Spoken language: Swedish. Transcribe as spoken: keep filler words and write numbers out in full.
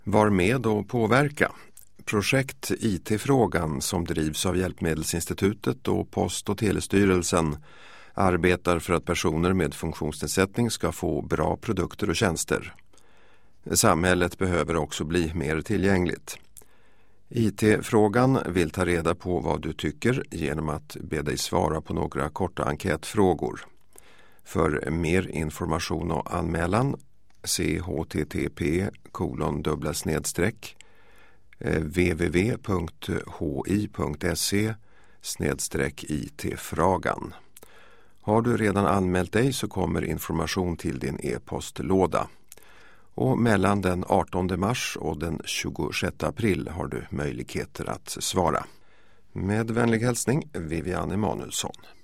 Var med och påverka. Projekt I T-frågan som drivs av Hjälpmedelsinstitutet och Post- och telestyrelsen arbetar för att personer med funktionsnedsättning ska få bra produkter och tjänster. Samhället behöver också bli mer tillgängligt. I T-frågan vill ta reda på vad du tycker genom att be dig svara på några korta enkätfrågor. För mer information och anmälan se h t t p kolon dubbla snedstreck w w w punkt h i punkt s e snedstreck I T-frågan. Har du redan anmält dig så kommer information till din e-postlåda. Och mellan den artonde mars och den tjugosjätte april har du möjligheter att svara. Med vänlig hälsning, Vivian Emanuelsson.